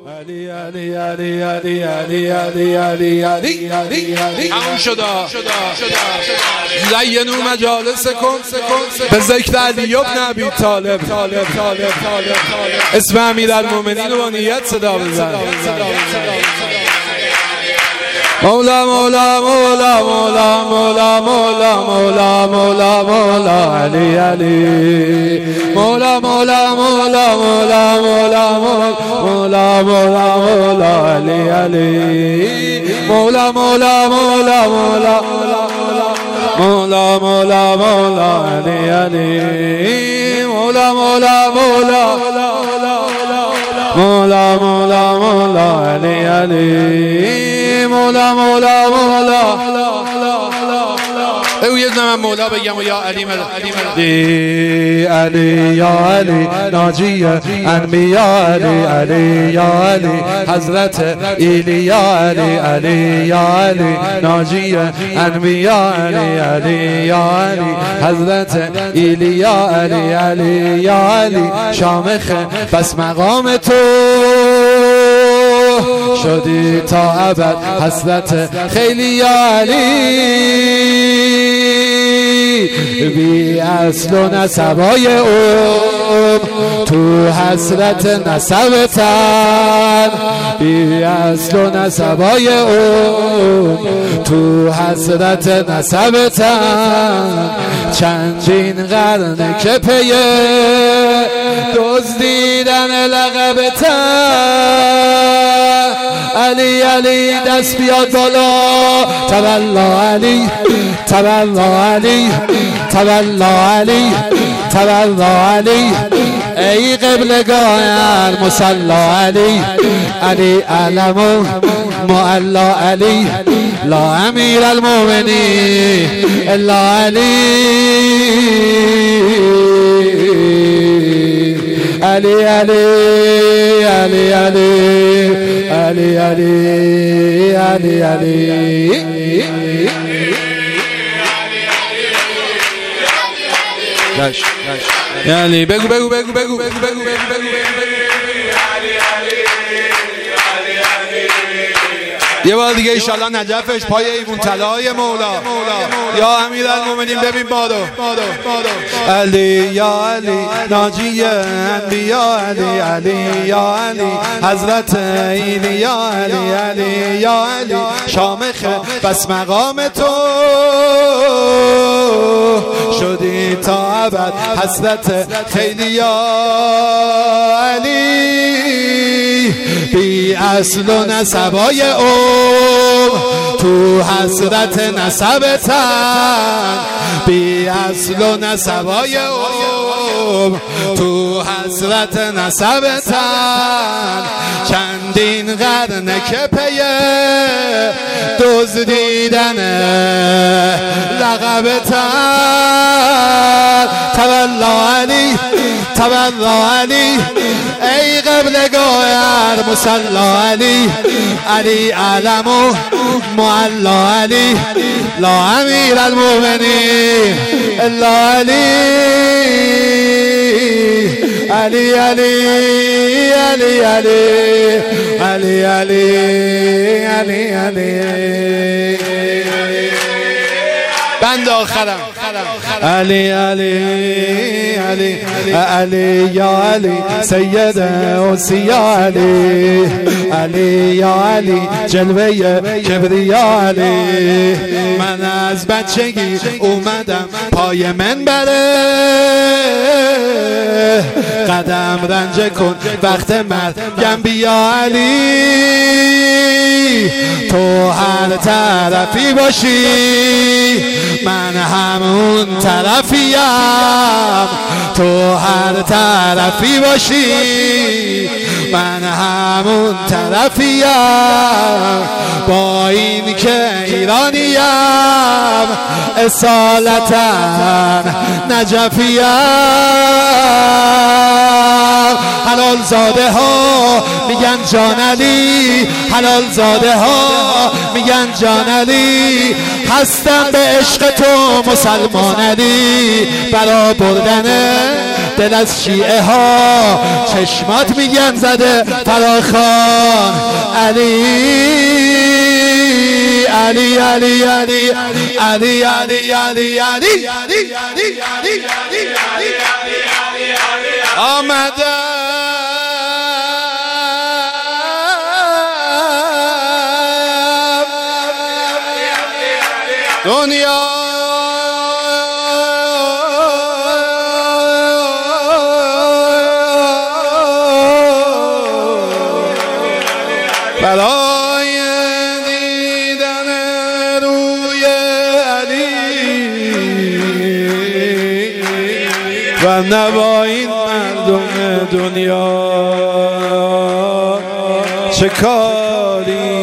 علی علی علی علی علی علی علی علی علی علی همون شدا زینوا مجالسکم به ذکر علی ابن ابی طالب اسم امیرالمومنین و نیت صدا بزن. مولا مولا مولا مولا مولا مولا مولا مولا مولا علی علی مولا مولا مولا مولا مولا مولا مولا مولا علی علی مولا مولا مولا مولا مولا مولا مولا علی علی مولا مولا مولا مولا مولا مولا علی علی مولا مولا مولا او یه زمان مولا بگم و یا علی علی یا علی ناجی انبیا علی علی یا علی حضرت ایلیا علی علی یا علی ناجی انبیا علی علی یا علی حضرت ایلیا علی علی یا علی شامخ بس مقام تو شدی تا ابد حضرت خیلی یا علی بی اصل و نسبای تو حضرت نسبتن بی اصل و نسبای تو حضرت نسبتن چندین قرن که پیه دزدیدن لقبتن علی علی دست بیاد بالا تولا علی تولا علی تولا علی تولا علی ای قبلگاه مصلا علی علی علم معلا علی لا امیر المؤمنین الا علی علی علی علی علی علی علی علی یعنی بگو بگو بگو بگو بگو بگو یه بار دیگه ایشالله نجفش پای ایوون طلای مولا یا امیرالمومنین ببین بادو علی یا علی ناجی انبیا علی علی یا علی حضرت ایلیا علی علی یا علی شامخ بس مقام تو شدی تا ابد حضرت خیلی یا علی بی اصل و نسبای تو حضرت نسبتن بی اصل و نسبای تو حضرت نسبتن چندین قرن که پیه دزدیدن لقبتن تولا علی تولا علی ای قبلگاه مصلا علی علی علم معلا علی لا امیر المؤمنین الا علی علی علی علی علی علی علی علی بند آخرم علی علی علی علی یا علی سید اوصیا علی علی یا علی جلوه کبریا علی من از بچگی اومدم پای منبره قدم رنجه کن وقت مرگم بیا علی تو هر طرفی باشی من همون طرفیم تو هر طرفی باشی من همون طرفیم با این که ایرانیم اصالتا نجفیم حلال زاده ها میگن جان علی حلال زاده ها میگن جان علی هستم به عشق تو مسلمان علی، برا بردن دل از شیعه ها چشمات میگن زده فراخان. علی علی علی علی علی علی علی علی آمده دنیا برای دیدن روی علی و نوای مردم دنیا چه کاری